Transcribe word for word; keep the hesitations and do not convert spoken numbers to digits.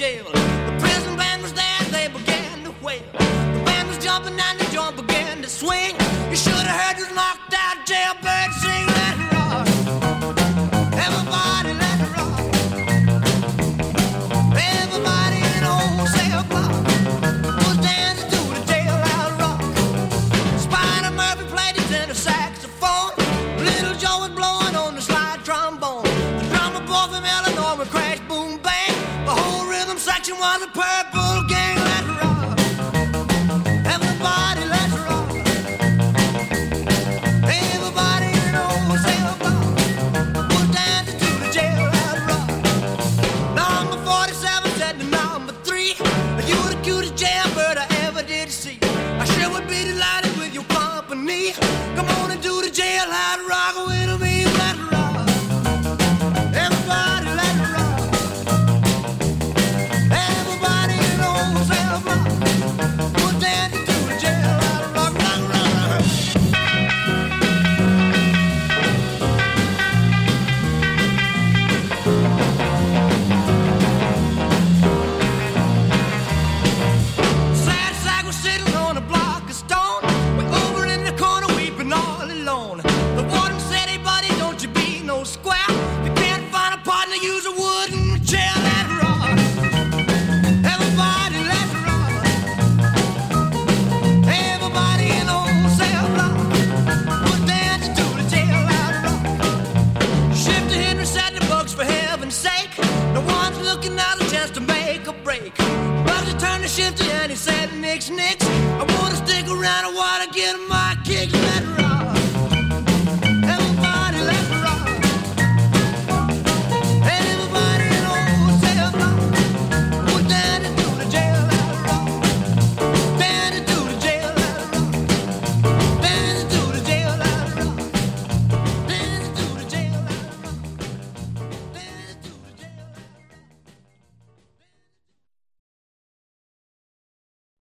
jail. The prison band was there, they began to wail. The band was jumping and the joint began to swing. You should have heard this knocked out jailbird sing. Let it rock, everybody let it rock. Everybody in the whole cell block was dancing to the jailhouse rock. Spider Murphy played his tenor saxophone. Little Joe was blowing on the slide trombone. The drummer boy from Illinois would crash, boom, bang. The whole rhythm section was a purple gang. Let's rock, everybody, let's rock. Everybody in the whole cell block was dancing to the jailhouse rock. Number forty-seven said to number three, you were the cutest jailbird I ever did see. I sure would be delighted with your company. Come on and do the jailhouse rock with